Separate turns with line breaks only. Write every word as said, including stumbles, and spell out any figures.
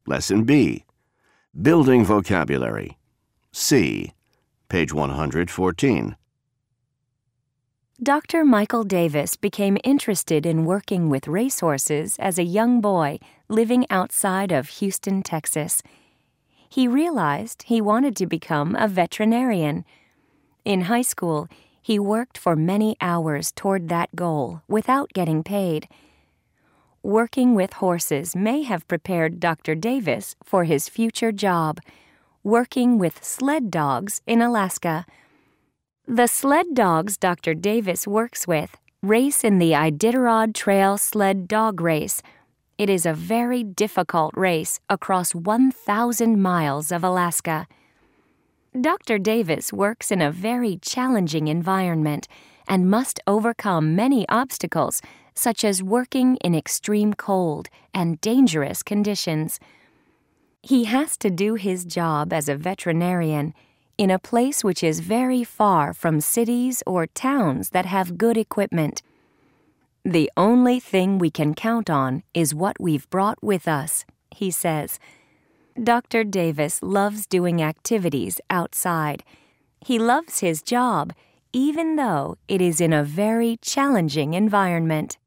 Lesson B. Building vocabulary. C. Page one hundred fourteen.
Doctor Michael Davis became interested in working with racehorses as a young boy living outside of Houston, Texas. He realized he wanted to become a veterinarian. In high school, he worked for many hours toward that goal without getting paid. Working with horses may have prepared Doctor Davis for his future job, working with sled dogs in Alaska. The sled dogs Doctor Davis works with race in the Iditarod Trail Sled Dog Race. It is a very difficult race across one thousand miles of Alaska. Doctor Davis works in a very challenging environment and must overcome many obstacles, such as working in extreme cold and dangerous conditions. He has to do his job as a veterinarian in a place which is very far from cities or towns that have good equipment. The only thing we can count on is what we've brought with us, he says. Doctor Davis loves doing activities outside. He loves his job, even though it is in a very challenging environment.